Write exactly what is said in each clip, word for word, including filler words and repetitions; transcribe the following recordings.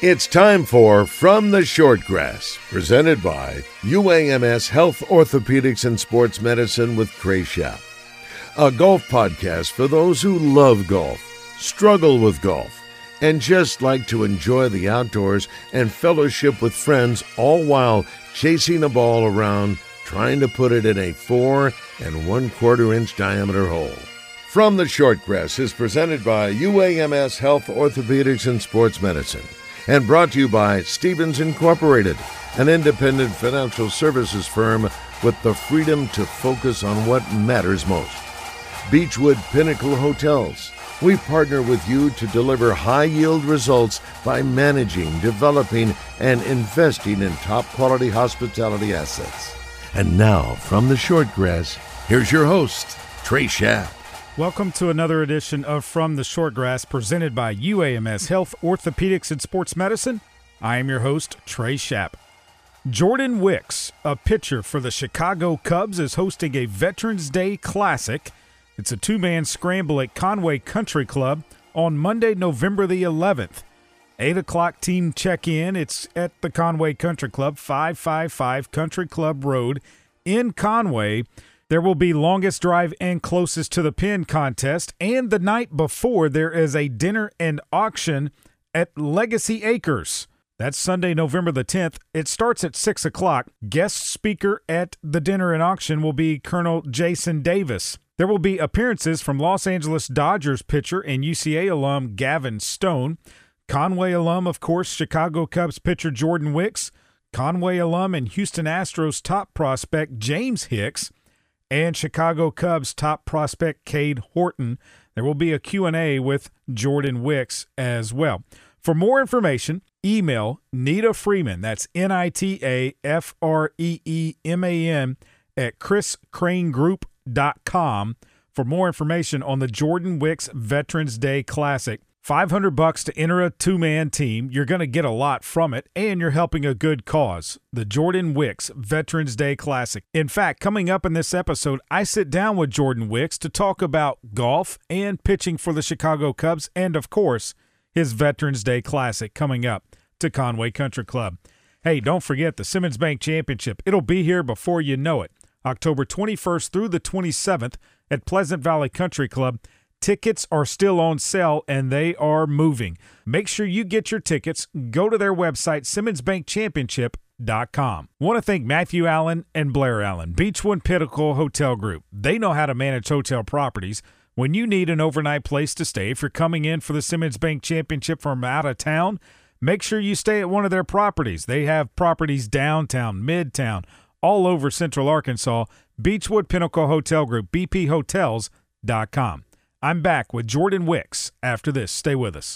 It's time for From the Shortgrass, presented by U A M S Health Orthopedics and Sports Medicine with Trey Schaap. A golf podcast for those who love golf, struggle with golf, and just like to enjoy the outdoors and fellowship with friends, all while chasing a ball around, trying to put it in a four and one quarter inch diameter hole. From the Shortgrass is presented by U A M S Health Orthopedics and Sports Medicine, and brought to you by Stephens Incorporated, an independent financial services firm with the freedom to focus on what matters most. Beechwood Pinnacle Hotels. We partner with you to deliver high-yield results by managing, developing, and investing in top-quality hospitality assets. And now, from the Shortgrass, here's your host, Trey Schaap. Welcome to another edition of From the Shortgrass, presented by U A M S Health Orthopedics and Sports Medicine. I am your host, Trey Schaap. Jordan Wicks, a pitcher for the Chicago Cubs, is hosting a Veterans Day Classic. It's a two-man scramble at Conway Country Club on Monday, November the eleventh. eight o'clock team check-in. It's at the Conway Country Club, five fifty-five Country Club Road in Conway. There will be longest drive and closest to the pin contest, and the night before there is a dinner and auction at Legacy Acres. That's Sunday, November the tenth. It starts at six o'clock. Guest speaker at the dinner and auction will be Colonel Jason Davis. There will be appearances from Los Angeles Dodgers pitcher and U C A alum Gavin Stone, Conway alum, of course, Chicago Cubs pitcher Jordan Wicks, Conway alum and Houston Astros top prospect James Hicks, and Chicago Cubs top prospect Cade Horton. There will be a Q and A with Jordan Wicks as well. For more information, email Nita Freeman, that's N I T A F R E E M A N, at chris crane group dot com for more information on the Jordan Wicks Veterans Day Classic. five hundred bucks to enter a two-man team. You're going to get a lot from it, and you're helping a good cause. The Jordan Wicks Veterans Day Classic. In fact, coming up in this episode, I sit down with Jordan Wicks to talk about golf and pitching for the Chicago Cubs, and of course, his Veterans Day Classic coming up to Conway Country Club. Hey, don't forget the Simmons Bank Championship. It'll be here before you know it. October twenty-first through the twenty-seventh at Pleasant Valley Country Club. Tickets are still on sale, and they are moving. Make sure you get your tickets. Go to their website, simmons bank championship dot com. I want to thank Matthew Allen and Blair Allen, Beechwood Pinnacle Hotel Group. They know how to manage hotel properties. When you need an overnight place to stay, if you're coming in for the Simmons Bank Championship from out of town, make sure you stay at one of their properties. They have properties downtown, midtown, all over Central Arkansas. Beechwood Pinnacle Hotel Group, b p hotels dot com. I'm back with Jordan Wicks after this. Stay with us.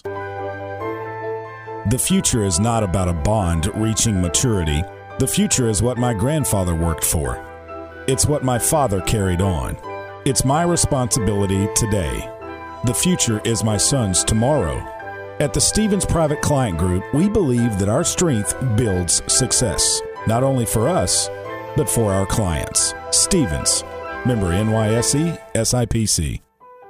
The future is not about a bond reaching maturity. The future is what my grandfather worked for. It's what my father carried on. It's my responsibility today. The future is my son's tomorrow. At the Stephens Private Client Group, we believe that our strength builds success, not only for us, but for our clients. Stephens, member N Y S E, S I P C.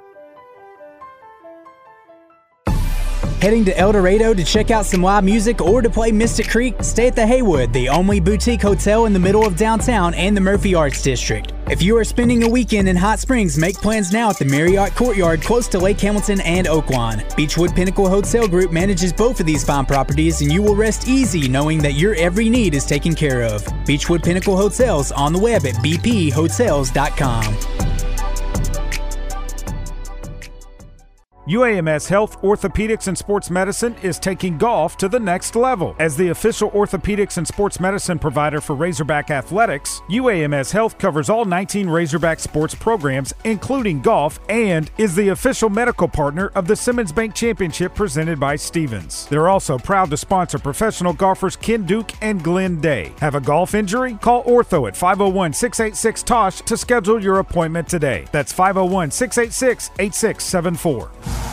Heading to El Dorado to check out some live music or to play Mystic Creek? Stay at the Haywood, the only boutique hotel in the middle of downtown and the Murphy Arts District. If you are spending a weekend in Hot Springs, make plans now at the Marriott Courtyard close to Lake Hamilton and Oaklawn. Beechwood Pinnacle Hotel Group manages both of these fine properties, and you will rest easy knowing that your every need is taken care of. Beechwood Pinnacle Hotels on the web at b p hotels dot com. U A M S Health Orthopedics and Sports Medicine is taking golf to the next level. As the official orthopedics and sports medicine provider for Razorback Athletics, U A M S Health covers all nineteen Razorback sports programs, including golf, and is the official medical partner of the Simmons Bank Championship presented by Stephens. They're also proud to sponsor professional golfers Ken Duke and Glenn Day. Have a golf injury? Call Ortho at five oh one, six eight six, T O S H to schedule your appointment today. That's five oh one, six eight six, eight six seven four.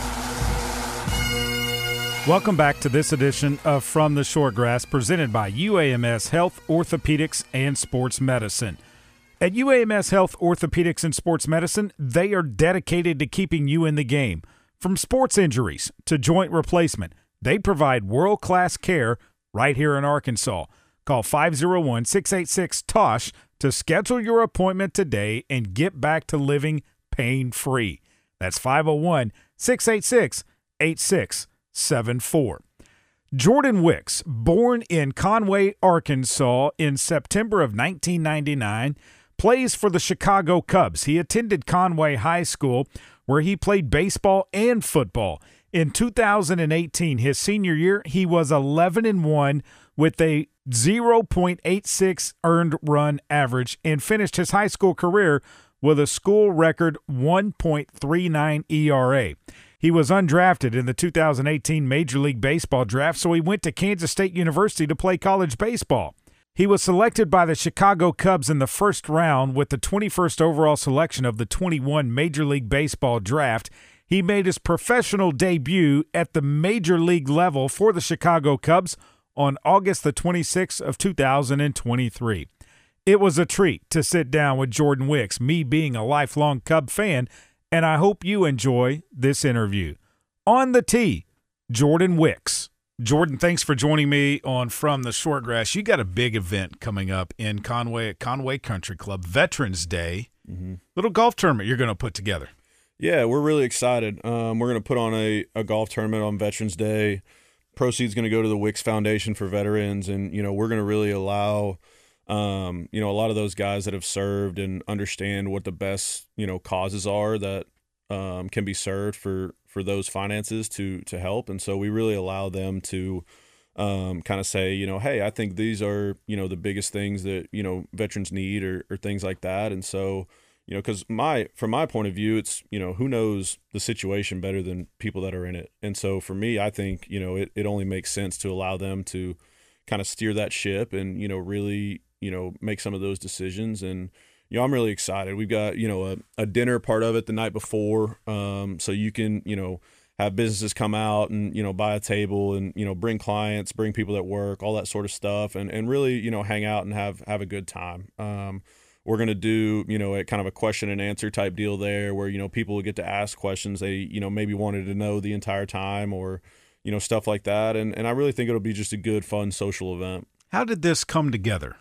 Welcome back to this edition of From the Shortgrass, presented by U A M S Health Orthopedics and Sports Medicine. At U A M S Health Orthopedics and Sports Medicine, they are dedicated to keeping you in the game. From sports injuries to joint replacement, They provide world-class care right here in Arkansas. Call five oh one, six eight six, T O S H to schedule your appointment today and get back to living pain-free. That's five oh one, six eight six, eight six seven four. Jordan Wicks, born in Conway, Arkansas in September of nineteen ninety-nine, plays for the Chicago Cubs. He attended Conway High School, where he played baseball and football. In two thousand eighteen, his senior year, he was eleven and one with a zero point eight six earned run average and finished his high school career with a school record one point three nine E R A. He was undrafted in the two thousand eighteen Major League Baseball draft, so he went to Kansas State University to play college baseball. He was selected by the Chicago Cubs in the first round with the twenty-first overall selection of the twenty-one Major League Baseball draft. He made his professional debut at the major league level for the Chicago Cubs on August the twenty-sixth of two thousand twenty-three. It was a treat to sit down with Jordan Wicks, me being a lifelong Cub fan, and I hope you enjoy this interview. On the tee, Jordan Wicks. Jordan, thanks for joining me on From the Shortgrass. You got a big event coming up in Conway at Conway Country Club, Veterans Day. Mm-hmm. Little golf tournament you're going to put together. Yeah, we're really excited. Um, we're going to put on a, a golf tournament on Veterans Day. Proceeds going to go to the Wicks Foundation for Veterans, and you know we're going to really allow um, you know a lot of those guys that have served and understand what the best you know causes are that um, can be served for, for those finances to to help, and so we really allow them to um, kind of say you know hey I think these are you know the biggest things that you know veterans need or, or things like that, and so. You know, because my from my point of view, it's, you know, who knows the situation better than people that are in it. And so for me, I think, you know, it, it only makes sense to allow them to kind of steer that ship and, you know, really, you know, make some of those decisions. And, you know, I'm really excited. We've got, you know, a, a dinner part of it the night before. Um, so you can, you know, have businesses come out and, you know, buy a table and, you know, bring clients, bring people at work, all that sort of stuff. And, and really, you know, hang out and have, have a good time. Um We're going to do, you know, a kind of a question and answer type deal there where, you know, people will get to ask questions they, you know, maybe wanted to know the entire time or, you know, stuff like that. And and I really think it'll be just a good, fun social event. How did this come together?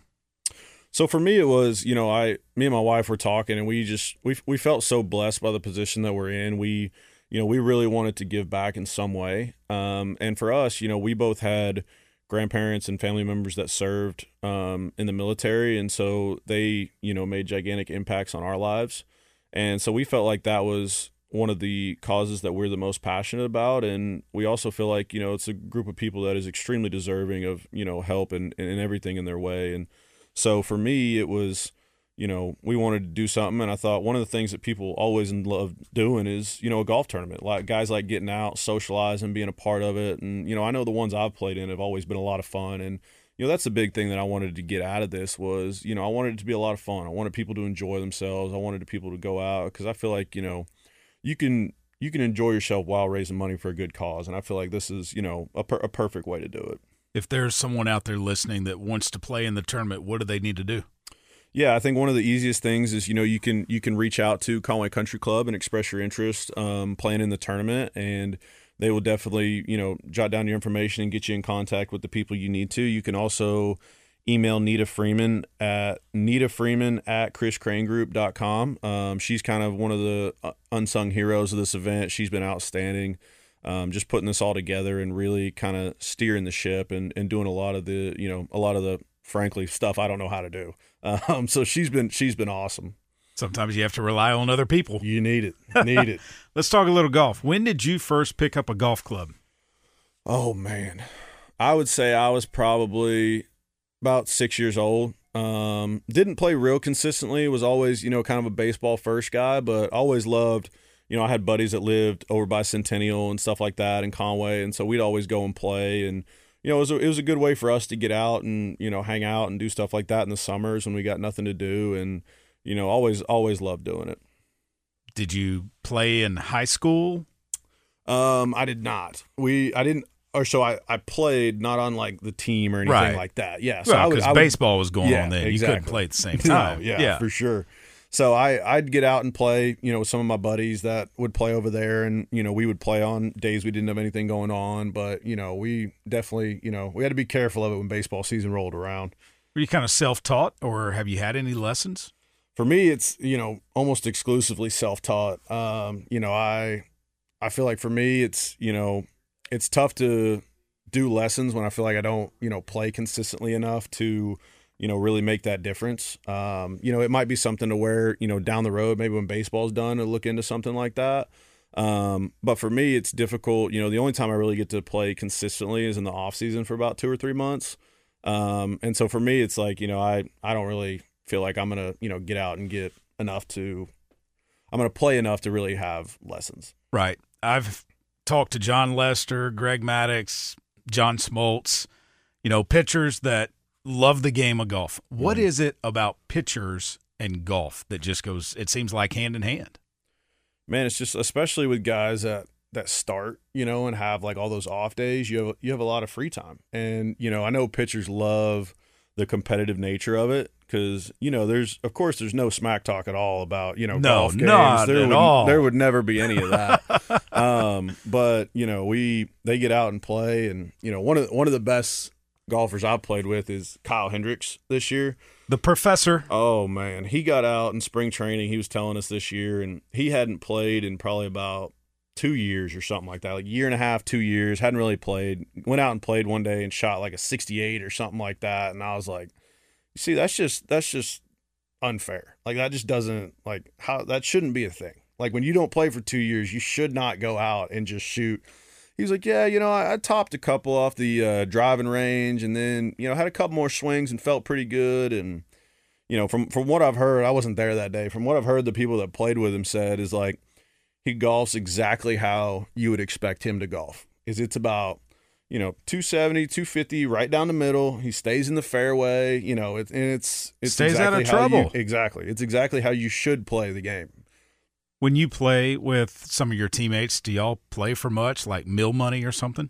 So for me, it was, you know, I, me and my wife were talking and we just, we we felt so blessed by the position that we're in. We, you know, we really wanted to give back in some way. Um, and for us, you know, we both had grandparents and family members that served um, in the military. And so they, you know, made gigantic impacts on our lives. And so we felt like that was one of the causes that we're the most passionate about. And we also feel like, you know, it's a group of people that is extremely deserving of, you know, help and, and everything in their way. And so for me, it was, you know, we wanted to do something. And I thought one of the things that people always love doing is, you know, a golf tournament. Like guys like getting out, socializing, being a part of it. And, you know, I know the ones I've played in have always been a lot of fun. And, you know, that's the big thing that I wanted to get out of this was, you know, I wanted it to be a lot of fun. I wanted people to enjoy themselves. I wanted people to go out because I feel like, you know, you can you can enjoy yourself while raising money for a good cause. And I feel like this is, you know, a, per- a perfect way to do it. If there's someone out there listening that wants to play in the tournament, what do they need to do? Yeah, I think one of the easiest things is, you know, you can you can reach out to Conway Country Club and express your interest um, playing in the tournament, and they will definitely, you know, jot down your information and get you in contact with the people you need to. You can also email Nita Freeman at Nita Freeman at Chris Crane Group dot com. Um, she's kind of one of the unsung heroes of this event. She's been outstanding, um, just putting this all together and really kind of steering the ship and, and doing a lot of the, you know, a lot of the, frankly, stuff I don't know how to do. Um, so she's been she's been awesome. Sometimes you have to rely on other people. You need it. Need it. Let's talk a little golf. When did you first pick up a golf club? Oh, man. I would say I was probably about six years old. Um, didn't play real consistently. Was always, you know, kind of a baseball first guy, but always loved, you know, I had buddies that lived over by Centennial and stuff like that in Conway, and so we'd always go and play. And you know, it was a, it was a good way for us to get out and, you know, hang out and do stuff like that in the summers when we got nothing to do. And, you know, always, always loved doing it. Did you play in high school? Um, I did not. We, I didn't, or so I, I played not on like the team or anything right. like that. Yeah. So well, I would, because I would, baseball was going yeah, on then. Exactly. You couldn't play at the same time. No, yeah, yeah, for sure. So I, I'd get out and play, you know, with some of my buddies that would play over there, and, you know, we would play on days we didn't have anything going on. But, you know, we definitely, you know, we had to be careful of it when baseball season rolled around. Were you kind of self-taught, or have you had any lessons? For me, it's, you know, almost exclusively self-taught. Um, you know, I I feel like for me, it's, you know, it's tough to do lessons when I feel like I don't, you know, play consistently enough to – you know, really make that difference. Um, you know, it might be something to where, you know, down the road, maybe when baseball's done, to look into something like that. Um, but for me, it's difficult. You know, the only time I really get to play consistently is in the off season for about two or three months. Um, and so for me, it's like, you know, I, I don't really feel like I'm going to, you know, get out and get enough to, I'm going to play enough to really have lessons. Right. I've talked to John Lester, Greg Maddux, John Smoltz, you know, pitchers that love the game of golf. What is it about pitchers and golf that just goes, it seems like hand in hand? Man, it's just, especially with guys that, that start, you know, and have like all those off days, you have, you have a lot of free time. And, you know, I know pitchers love the competitive nature of it because, you know, there's, of course, there's no smack talk at all about, you know, no, golf games. Not there at would, all. There would never be any of that. um, but, you know, we, they get out and play, and, you know, one of, one of the best golfers I've played with is Kyle Hendricks this year. The professor. Oh, man. He got out in spring training. He was telling us this year, and he hadn't played in probably about two years or something like that, like a year and a half, two years, hadn't really played. Went out and played one day and shot like a sixty-eight or something like that. And I was like, you see, that's just that's just unfair. Like, that just doesn't, like, how that shouldn't be a thing. Like, when you don't play for two years, you should not go out and just shoot. He was like, yeah, you know, I, I topped a couple off the uh, driving range, and then, you know, had a couple more swings and felt pretty good. And, you know, from, from what I've heard, I wasn't there that day. From what I've heard, the people that played with him said is like, he golfs exactly how you would expect him to golf. Is it's about, you know, two seventy, two fifty, right down the middle. He stays in the fairway, you know, it, and it's, it's stays exactly out of how trouble. You, exactly. It's exactly how you should play the game. When you play with some of your teammates, do y'all play for much, like mill money or something?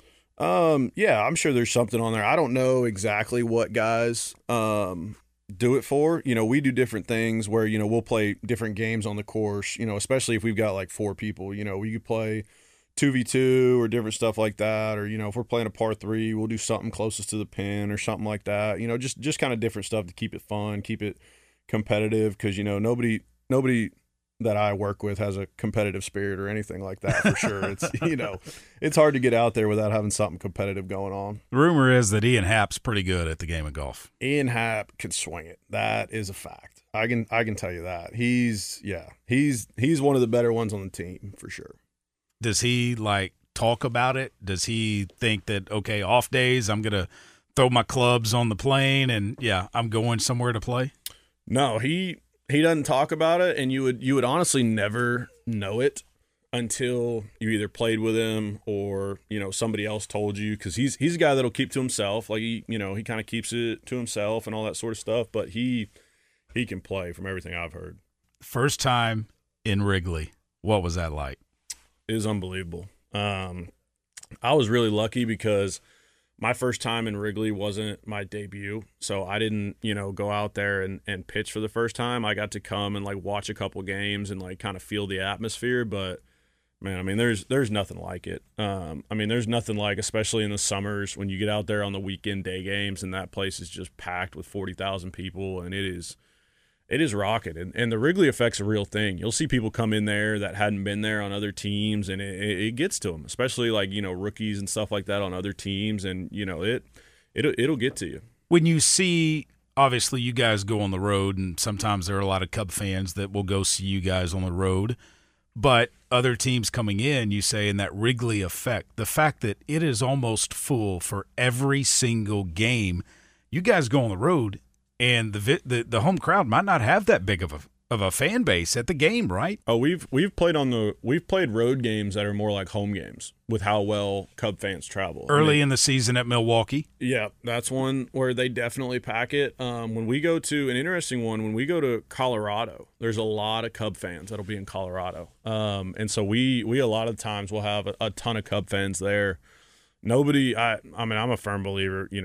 Um, yeah, I'm sure there's something on there. I don't know exactly what guys um, do it for. You know, we do different things where, you know, we'll play different games on the course, you know, especially if we've got like four people. You know, we could play two v two or different stuff like that. Or, you know, if we're playing a par three, we'll do something closest to the pin or something like that. You know, just, just kind of different stuff to keep it fun, keep it competitive, because, you know, nobody nobody – that I work with has a competitive spirit or anything like that, for sure. It's, you know, it's hard to get out there without having something competitive going on. The rumor is that Ian Happ's pretty good at the game of golf. Ian Happ can swing it. That is a fact. I can I can tell you that. He's yeah, he's he's one of the better ones on the team for sure. Does he like talk about it? Does he think that, okay, off days I'm gonna throw my clubs on the plane and yeah, I'm going somewhere to play? No, he He doesn't talk about it, and you would you would honestly never know it until you either played with him or, you know, somebody else told you, because he's he's a guy that'll keep to himself. Like, he, you know, he kind of keeps it to himself and all that sort of stuff, but he he can play from everything I've heard. First time in Wrigley, what was that like? It was unbelievable. Um, I was really lucky because my first time in Wrigley wasn't my debut, so I didn't, you know, go out there and, and pitch for the first time. I got to come and, like, watch a couple games and, like, kind of feel the atmosphere. But, man, I mean, there's there's nothing like it. Um, I mean, there's nothing like, especially in the summers, when you get out there on the weekend day games and that place is just packed with forty thousand people, and it is it is rocking. And, and the Wrigley effect's a real thing. You'll see people come in there that hadn't been there on other teams, and it, it gets to them, especially, like, you know, rookies and stuff like that on other teams. And, you know, it, it'll, it'll get to you. When you see, obviously, you guys go on the road, and sometimes there are a lot of Cub fans that will go see you guys on the road, but other teams coming in, you say, in that Wrigley effect, the fact that it is almost full for every single game, you guys go on the road, and the the the home crowd might not have that big of a of a fan base at the game, right? Oh, we've we've played on the we've played road games that are more like home games with how well Cub fans travel early I mean, in the season at Milwaukee. Yeah, that's one where they definitely pack it. Um, when we go to an interesting one, when we go to Colorado, there's a lot of Cub fans that'll be in Colorado, um, and so we we a lot of times will have a, a ton of Cub fans there. Nobody, I I mean, I'm a firm believer, you know.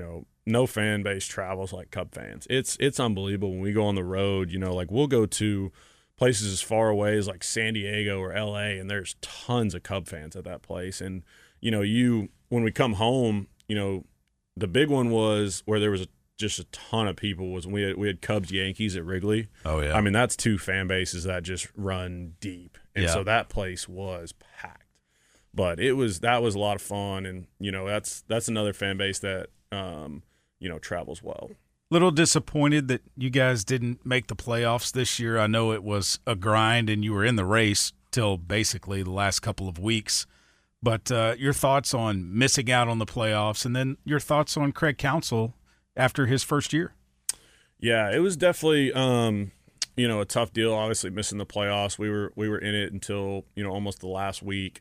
no fan base travels like Cub fans. It's it's unbelievable when we go on the road. You know, like we'll go to places as far away as like San Diego or L A, and there's tons of Cub fans at that place. And you know, you when we come home, you know, the big one was where there was a, just a ton of people was when we had, we had Cubs Yankees at Wrigley. Oh yeah, I mean that's two fan bases that just run deep, and yeah. so that place was packed. But it was that was a lot of fun, and you know that's that's another fan base that um, you know travels well. Little disappointed that you guys didn't make the playoffs this year. I know it was a grind, and you were in the race till basically the last couple of weeks. But uh, your thoughts on missing out on the playoffs, and then your thoughts on Craig Counsell after his first year? Yeah, it was definitely um, you know a tough deal. Obviously, missing the playoffs, we were we were in it until you know almost the last week.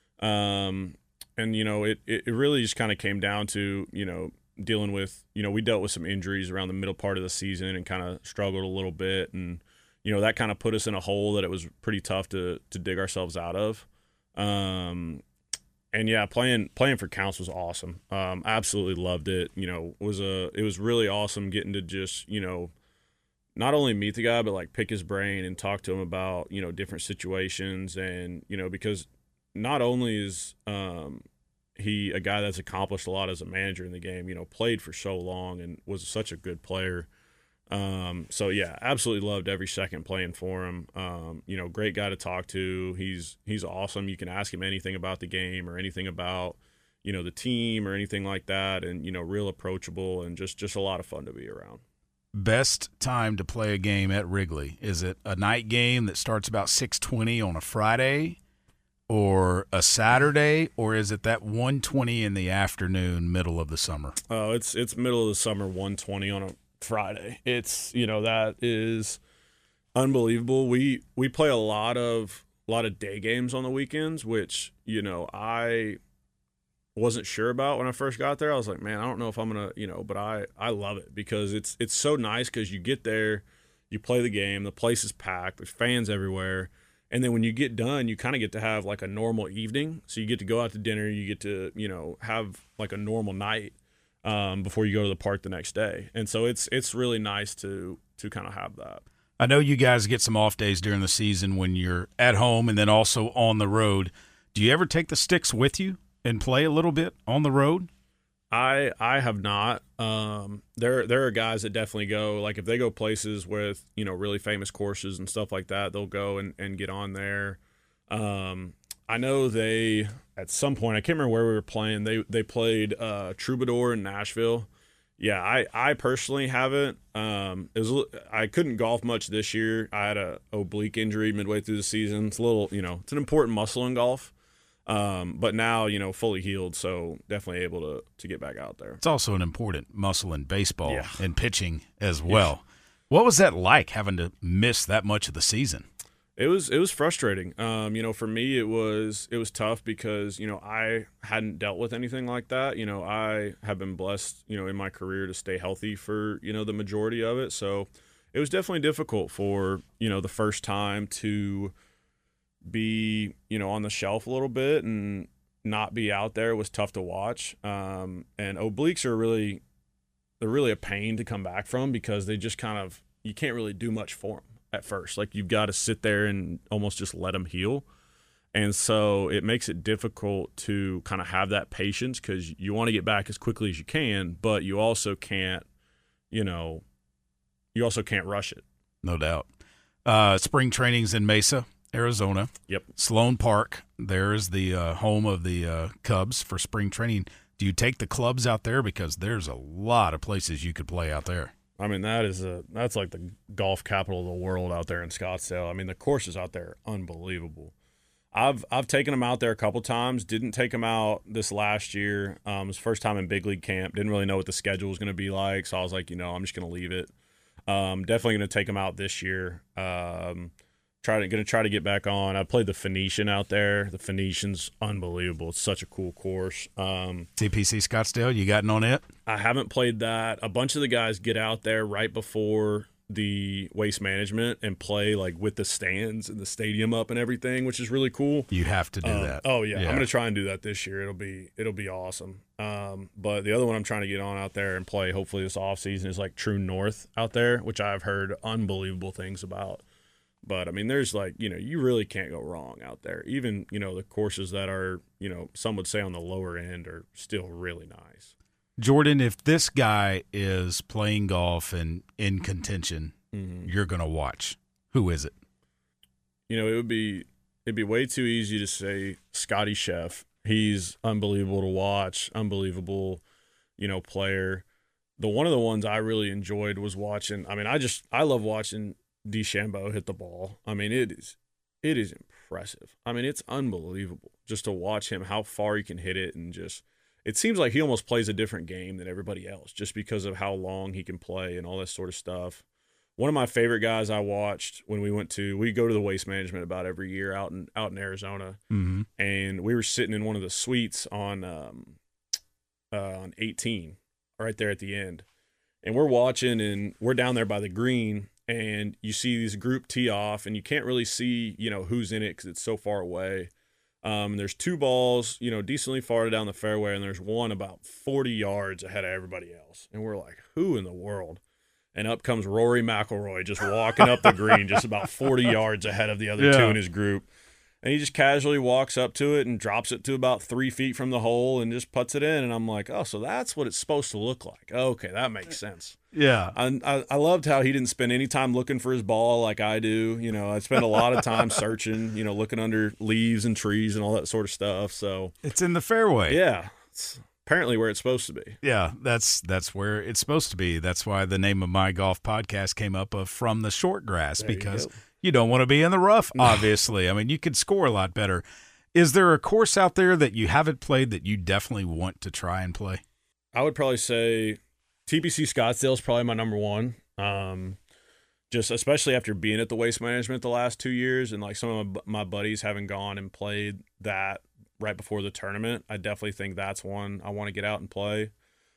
Um, and, you know, it, it really just kind of came down to, you know, dealing with, you know, we dealt with some injuries around the middle part of the season and kind of struggled a little bit. And, you know, that kind of put us in a hole that it was pretty tough to, to dig ourselves out of. Um, and yeah, playing, playing for Counsell was awesome. Um, absolutely loved it. You know, was a, it was really awesome getting to just, you know, not only meet the guy, but like pick his brain and talk to him about, you know, different situations. And, you know, because not only is um, he a guy that's accomplished a lot as a manager in the game, you know, played for so long and was such a good player. Um, so, yeah, absolutely loved every second playing for him. Um, you know, great guy to talk to. He's he's awesome. You can ask him anything about the game or anything about, you know, the team or anything like that, and, you know, real approachable and just, just a lot of fun to be around. Best time to play a game at Wrigley? Is it a night game that starts about six twenty on a Friday, or a Saturday, or is it that one twenty in the afternoon, middle of the summer? Oh, it's it's middle of the summer, one twenty on a Friday. It's, you know, that is unbelievable. We we play a lot of a lot of day games on the weekends, which, you know, I wasn't sure about when I first got there. I was like, man, I don't know if I'm gonna, you know, but I I love it because it's it's so nice because you get there, you play the game, the place is packed, there's fans everywhere. And then when you get done, you kind of get to have like a normal evening. So you get to go out to dinner, you get to, you know, have like a normal night um, before you go to the park the next day. And so it's it's really nice to to kind of have that. I know you guys get some off days during the season when you're at home and then also on the road. Do you ever take the sticks with you and play a little bit on the road? I I have not. Um, there there are guys that definitely go. Like if they go places with, you know, really famous courses and stuff like that, they'll go and, and get on there. Um, I know they at some point, I can't remember where we were playing. They they played uh, Troubadour in Nashville. Yeah, I, I personally haven't. Um, it was I couldn't golf much this year. I had a oblique injury midway through the season. It's a little, you know, it's an important muscle in golf. Um, but now, you know, fully healed, so definitely able to to get back out there. It's also an important muscle in baseball yeah. and pitching as well. Yeah. What was that like, having to miss that much of the season? It was it was frustrating. Um, you know, for me, it was it was tough because, you know, I hadn't dealt with anything like that. You know, I have been blessed, you know, in my career to stay healthy for, you know, the majority of it. So it was definitely difficult for, you know, the first time to be, you know, on the shelf a little bit and not be out there. It was tough to watch. Um, and obliques are really, they're really a pain to come back from because they just kind of, you can't really do much for them at first. Like you've got to sit there and almost just let them heal. And so it makes it difficult to kind of have that patience because you want to get back as quickly as you can, but you also can't, you know, you also can't rush it. No doubt. Uh, spring training's in Mesa, Arizona. Yep. Sloan Park, there's the uh, home of the uh, Cubs for spring training. Do you take the clubs out there? Because there's a lot of places you could play out there. I mean, that is a that's like the golf capital of the world out there in Scottsdale. I mean, the courses out there are unbelievable. I've I've taken them out there a couple times. Didn't take them out this last year. Um, it was first time in big league camp. Didn't really know what the schedule was going to be like, so I was like, you know, I'm just going to leave it. Um, definitely going to take them out this year. Um, try to going to try to get back on. I played the Phoenician out there. The Phoenician's unbelievable. It's such a cool course. Um, T P C Scottsdale, you gotten on it? I haven't played that. A bunch of the guys get out there right before the Waste Management and play like with the stands and the stadium up and everything, which is really cool. You have to do um, that. Oh yeah. yeah, I'm gonna try and do that this year. It'll be it'll be awesome. Um, but the other one I'm trying to get on out there and play hopefully this off season is like True North out there, which I've heard unbelievable things about. But I mean, there's like, you know, you really can't go wrong out there. Even, you know, the courses that are, you know, some would say on the lower end are still really nice. Jordan, if this guy is playing golf and in contention, mm-hmm. you're going to watch. Who is it? You know, it would be it'd be way too easy to say Scotty Chef. He's unbelievable to watch, unbelievable, you know, player. The one of the ones I really enjoyed was watching. I mean, I just I love watching DeChambeau hit the ball. I mean, it is it is impressive. I mean, it's unbelievable just to watch him, how far he can hit it, and just it seems like he almost plays a different game than everybody else just because of how long he can play and all this sort of stuff. One of my favorite guys I watched when we went to, we go to the Waste Management about every year out in out in Arizona, mm-hmm. and we were sitting in one of the suites on um, uh, on eighteen, right there at the end, and we're watching, and we're down there by the green, and you see these group tee off, and you can't really see, you know, who's in it because it's so far away. Um, and there's two balls, you know, decently far down the fairway, and there's one about forty yards ahead of everybody else. And we're like, who in the world? And up comes Rory McIlroy just walking up the green, just about forty yards ahead of the other yeah. two in his group. And he just casually walks up to it and drops it to about three feet from the hole and just puts it in. And I'm like, oh, so that's what it's supposed to look like. Okay, that makes sense. Yeah. I, I, I loved how he didn't spend any time looking for his ball like I do. You know, I spend a lot of time searching, you know, looking under leaves and trees and all that sort of stuff. So it's in the fairway. Yeah. It's apparently where it's supposed to be. Yeah, that's that's where it's supposed to be. That's why the name of my golf podcast came up of From the Short Grass, there because you, you don't want to be in the rough, obviously. I mean, you could score a lot better. Is there a course out there that you haven't played that you definitely want to try and play? I would probably say T P C Scottsdale is probably my number one. Um, just especially after being at the Waste Management the last two years and like some of my, my buddies having gone and played that right before the tournament, I definitely think that's one I want to get out and play.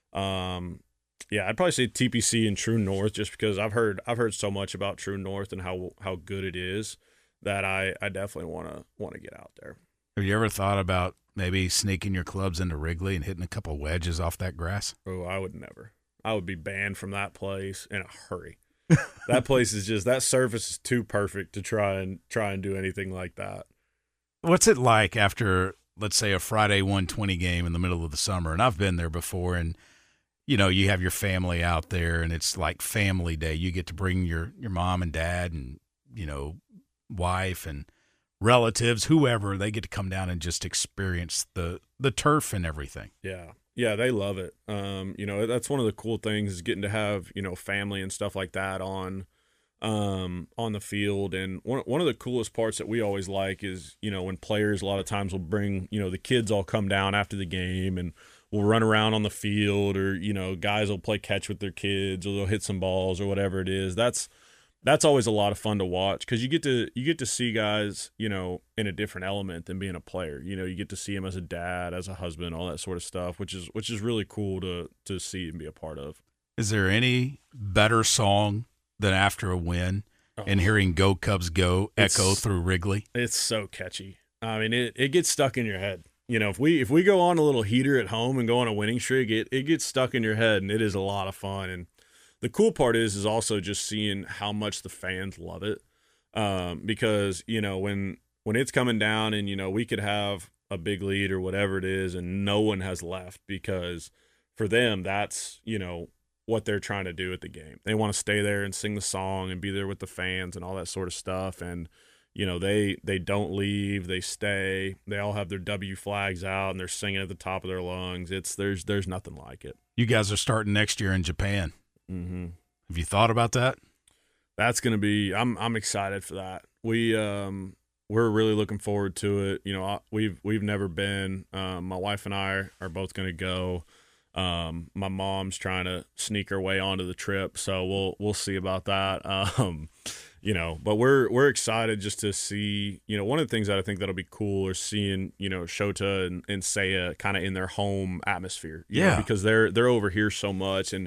Um, yeah, I'd probably say T P C and True North just because I've heard I've heard so much about True North and how how good it is that I, I definitely want to want to get out there. Have you ever thought about maybe sneaking your clubs into Wrigley and hitting a couple wedges off that grass? Oh, I would never. I would be banned from that place in a hurry. That place is just that surface is too perfect to try and try and do anything like that. What's it like after, let's say, a Friday one twenty game in the middle of the summer? And I've been there before, and you know, you have your family out there, and it's like family day. You get to bring your your mom and dad, and you know, wife and relatives, whoever. They get to come down and just experience the the turf and everything. Yeah. Yeah, they love it. Um, you know, that's one of the cool things is getting to have, you know, family and stuff like that on um, on the field. And one one of the coolest parts that we always like is, you know, when players a lot of times will bring, you know, the kids all come down after the game and we'll run around on the field, or, you know, guys will play catch with their kids, or they'll hit some balls or whatever it is. That's that's always a lot of fun to watch because you get to you get to see guys, you know, in a different element than being a player. You know, you get to see him as a dad, as a husband, all that sort of stuff, which is which is really cool to to see and be a part of. Is there any better song than after a win oh. and hearing "Go Cubs Go" echo it's, through Wrigley? It's so catchy. I mean, it, it gets stuck in your head. You know, if we if we go on a little heater at home and go on a winning streak, it it gets stuck in your head, and it is a lot of fun. And the cool part is is also just seeing how much the fans love it, um, because, you know, when when it's coming down and, you know, we could have a big lead or whatever it is and no one has left, because for them that's, you know, what they're trying to do at the game. They want to stay there and sing the song and be there with the fans and all that sort of stuff. And, you know, they they don't leave, they stay. They all have their W flags out and they're singing at the top of their lungs. It's there's there's nothing like it. You guys are starting next year in Japan. Mm-hmm. Have you thought about that? That's going to be. I'm I'm excited for that. We um we're really looking forward to it. You know, we've we've never been. Um, my wife and I are both going to go. Um, my mom's trying to sneak her way onto the trip, so we'll we'll see about that. Um, you know, but we're we're excited just to see. You know, one of the things that I think that'll be cool is seeing, you know, Shota and, and Seiya kind of in their home atmosphere. You yeah, know, because they're they're over here so much, and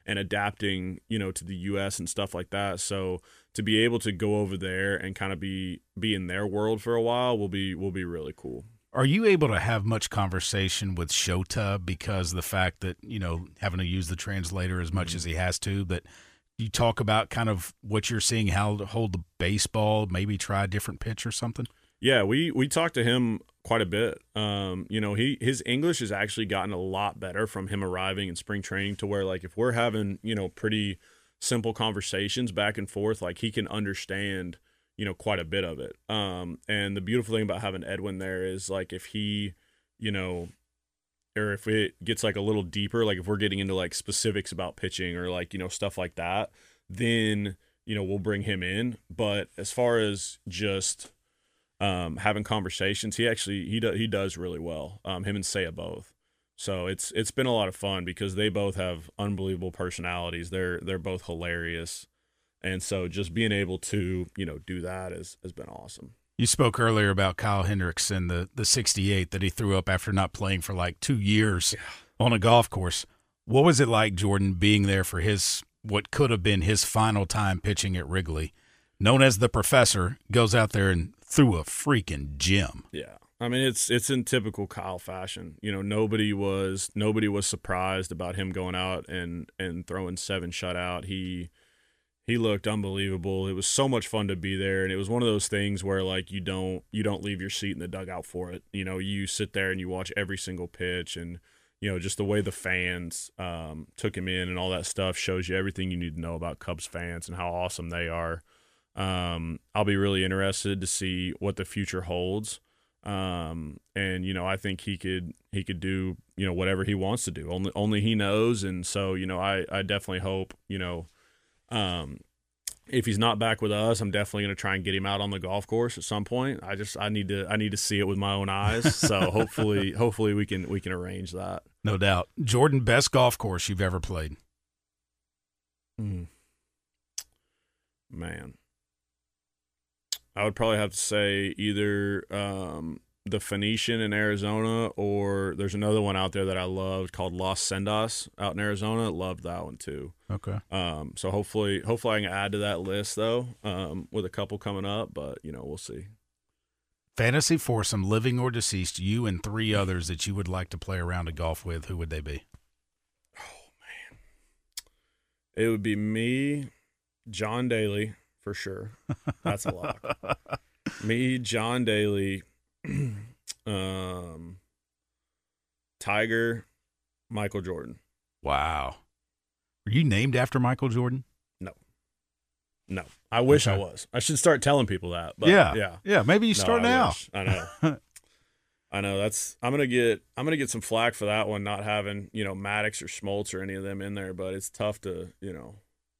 and adapting, you know, to the U S and stuff like that. So to be able to go over there and kind of be be in their world for a while will be will be really cool. Are you able to have much conversation with Shota because of the fact that, you know, having to use the translator as much mm-hmm. as he has to, that you talk about kind of what you're seeing, how to hold the baseball, maybe try a different pitch or something? Yeah, we, we talked to him quite a bit. Um, you know, he his English has actually gotten a lot better from him arriving in spring training to where, like, if we're having, you know, pretty simple conversations back and forth, like, he can understand, you know, quite a bit of it. Um, and the beautiful thing about having Edwin there is, like, if he, you know, or if it gets, like, a little deeper, like, if we're getting into, like, specifics about pitching or, like, you know, stuff like that, then, you know, we'll bring him in. But as far as just um, having conversations, he actually, he, do, he does really well, um, him and Saya both. So it's it's been a lot of fun because they both have unbelievable personalities. They're they're both hilarious. And so just being able to, you know, do that is, has been awesome. You spoke earlier about Kyle Hendricks and the, the sixty-eight that he threw up after not playing for like two years yeah. on a golf course. What was it like, Jordan, being there for his what could have been his final time pitching at Wrigley? Known as the Professor, goes out there and threw a freaking gem. Yeah. I mean, it's it's in typical Kyle fashion. You know, nobody was nobody was surprised about him going out and, and throwing seven shutout. He He looked unbelievable. It was so much fun to be there, and it was one of those things where, like, you don't you don't leave your seat in the dugout for it. You know, you sit there and you watch every single pitch, and, you know, just the way the fans um, took him in and all that stuff shows you everything you need to know about Cubs fans and how awesome they are. Um, I'll be really interested to see what the future holds. Um, and, you know, I think he could he could do, you know, whatever he wants to do. Only only he knows, and so, you know, I, I definitely hope, you know, Um, if he's not back with us, I'm definitely going to try and get him out on the golf course at some point. I just I need to I need to see it with my own eyes. So hopefully hopefully we can we can arrange that. No doubt. Jordan, best golf course you've ever played? Mm. Man, I would probably have to say either um, the Phoenician in Arizona, or there's another one out there that I loved called Los Sendas out in Arizona. Loved that one too. Okay. Um, so hopefully, hopefully I can add to that list though, um, with a couple coming up, but you know, we'll see. Fantasy foursome, living or deceased, you and three others that you would like to play around a golf with. Who would they be? Oh man, it would be me, John Daly for sure. That's a lock. Me, John Daly, um, Tiger, Michael Jordan. Wow. Were you named after Michael Jordan? No. No. I wish okay. I was. I should start telling people that. But yeah. Yeah. Yeah. Maybe you start no, I now. Wish. I know. I know. That's I'm gonna get I'm gonna get some flack for that one, not having, you know, Maddox or Schmaltz or any of them in there, but it's tough to, you know,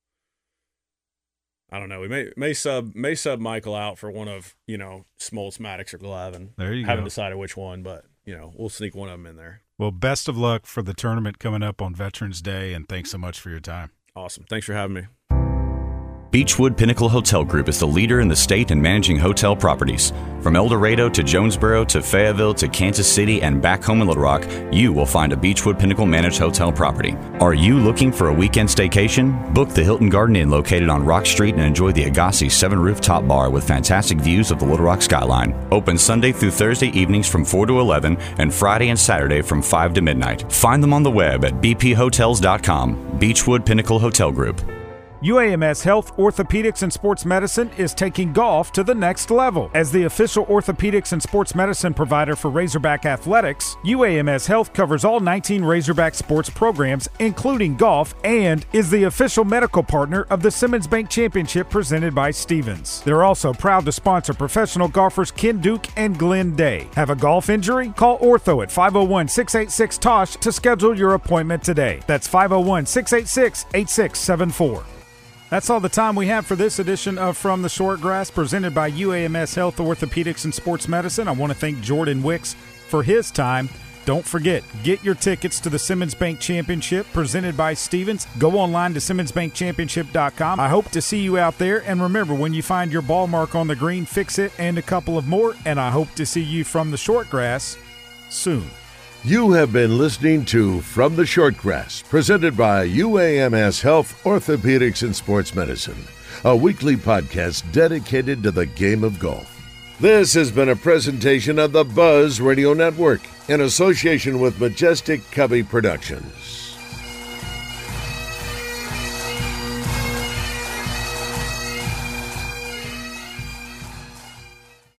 I don't know. We may may sub may sub Michael out for one of, you know, Smoltz, Maddox, or Glavine. There you Haven't go. decided which one, but, you know, we'll sneak one of them in there. Well, best of luck for the tournament coming up on Veterans Day, and thanks so much for your time. Awesome. Thanks for having me. Beechwood Pinnacle Hotel Group is the leader in the state in managing hotel properties. From El Dorado to Jonesboro to Fayetteville to Kansas City and back home in Little Rock, you will find a Beechwood Pinnacle managed hotel property. Are you looking for a weekend staycation? Book the Hilton Garden Inn located on Rock Street and enjoy the Agassi seven rooftop bar with fantastic views of the Little Rock skyline. Open Sunday through Thursday evenings from four to eleven and Friday and Saturday from five to midnight. Find them on the web at b p hotels dot com. Beechwood Pinnacle Hotel Group. U A M S Health, Orthopedics, and Sports Medicine is taking golf to the next level. As the official orthopedics and sports medicine provider for Razorback Athletics, U A M S Health covers all nineteen Razorback sports programs, including golf, and is the official medical partner of the Simmons Bank Championship presented by Stevens. They're also proud to sponsor professional golfers Ken Duke and Glenn Day. Have a golf injury? Call Ortho at five oh one, six eight six, T O S H to schedule your appointment today. That's five oh one, six eight six, eight six seven four. That's all the time we have for this edition of From the Short Grass, presented by U A M S Health, Orthopedics, and Sports Medicine. I want to thank Jordan Wicks for his time. Don't forget, get your tickets to the Simmons Bank Championship presented by Stevens. Go online to simmons bank championship dot com. I hope to see you out there. And remember, when you find your ball mark on the green, fix it and a couple of more. And I hope to see you from the short grass soon. You have been listening to From the Shortgrass, presented by U A M S Health, Orthopedics, and Sports Medicine, a weekly podcast dedicated to the game of golf. This has been a presentation of the Buzz Radio Network in association with Majestic Cubby Productions.